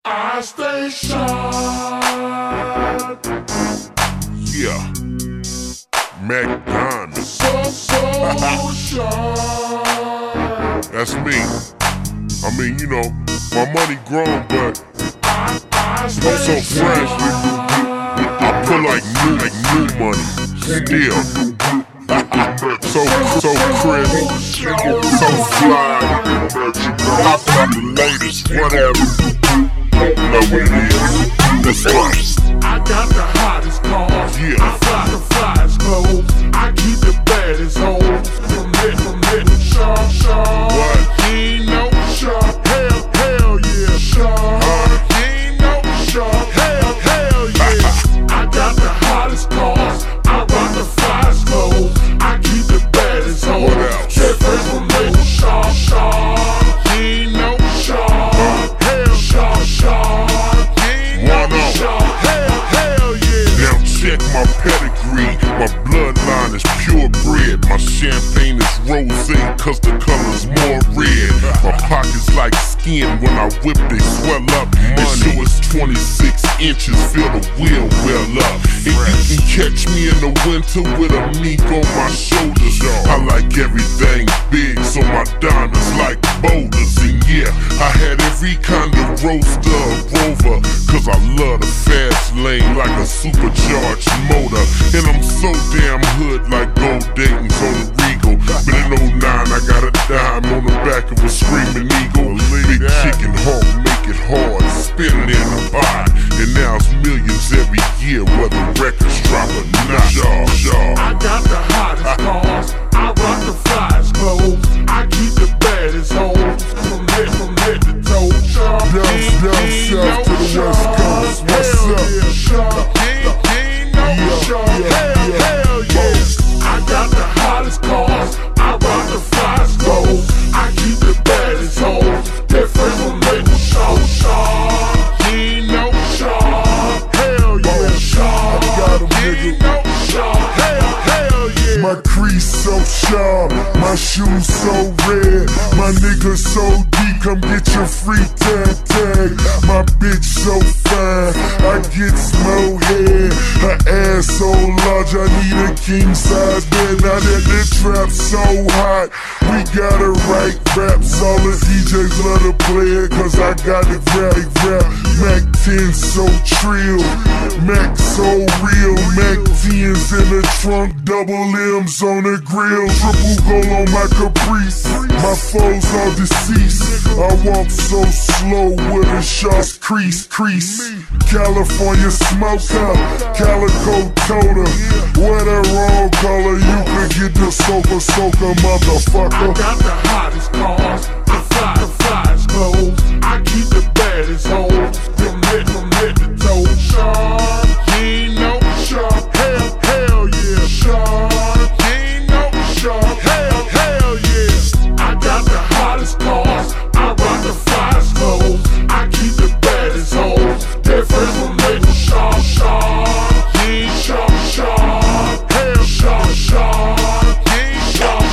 I stay sharp. Yeah, Mac Diamond. So sharp. That's me. I mean, you know, my money grown, but I I'm stay so fresh. I put like new money. Still. so crisp, so fly. I found the latest, whatever. Know what it is? That's right. I got the hottest cars. Yeah. I fly the flyest clothes. I keep the baddest hoes. From it, sharp. What? You ain't no sharp. Hell yeah. Sharp. You ain't no sharp. Hell yeah. I got the hottest cars. I rock the flyest clothes. I keep the baddest hoes. What else? Different from it, sharp. You ain't no sharp. Sharp. You ain't no sharp. Hell yeah. Now check my pedigree. My bloodline is purebred. My champagne is rosé, cause the color's more red. My pockets like skin. When I whip, they swell up. It sure is 26 inches. Feel the wheel well up. And you can catch me in the winter with a meek on my shoulders. I like everything big, so my diamonds like boulders. And yeah, I had every kind of roadster Rover, cause I love the fast lane like a supercharged motor. And I'm so damn hood like gold Dayton's on the Regal. But in '09 I got a dime on the back of a screaming eagle. Big chicken hawk, make it hard, spinning in the pot. And now it's millions every year, whether records drop or not. I got the hottest cars. I rock the flyest clothes. I keep the baddest hoes. From head to toe. Down south to the West Coast. What's up? Hell yeah. I got the hottest cars. I rock the flyest clothes. I keep the baddest hoes. Different from it, sharp. You ain't no sharp. Hell yeah. Sharp. I got 'em, You ain't nigga. no sharp. Hell yeah. My crease so sharp, my shoes so red, my nigga so deep, come get your free tag. My bitch so fine, I get small head. Her ass so large, I need a king size bed. Now that the trap so hot, we gotta write raps. All the DJs love to play it, cause I got it rap. Mac 10 so trill, Mac so real. Mac 10's in the trunk, double M's on the grill. Triple gold on my Caprice, my foes all deceased. I walk so slow with a sharp crease. California smoker, calico toter. What a wrong color, you could get the soaker, motherfucker. I got the hottest cars, the flyest clothes. I keep the baddest hoes. From head to toe. Sharp, you ain't no sharp. Hell yeah. Sharp, you ain't no sharp. Hell yeah. I got the hottest cars. I rock the flyest clothes. I keep the baddest hoes. Different from it, sharp. You ain't sharp. Hell sharp. You ain't sharp.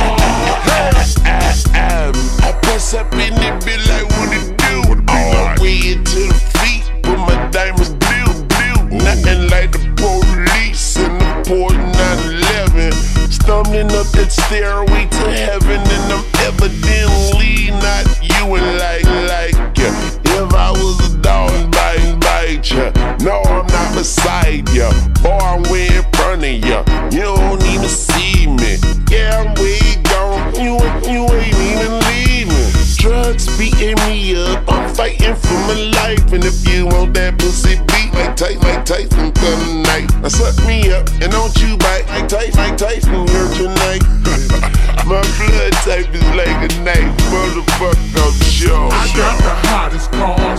I press up in it, be like what it do. All the way into the feet, but my diamonds blue. Nothing like the police in the port 911. Stumbling up that stairway to heaven, and I'm evidently not you and like ya. If I was a dog, bite ya. No, I'm not beside ya. Boy, I'm way in front of ya. You don't even see me. Yeah, I'm way gone. You ain't even leaving. Drugs beating me up. I'm fighting for my life. And if you want that pussy beat like Tyson tonight, now suck me up and don't you bite like Tyson here tonight. My blood type is like a knife, motherfucker, I'm sure. I got the hottest cars.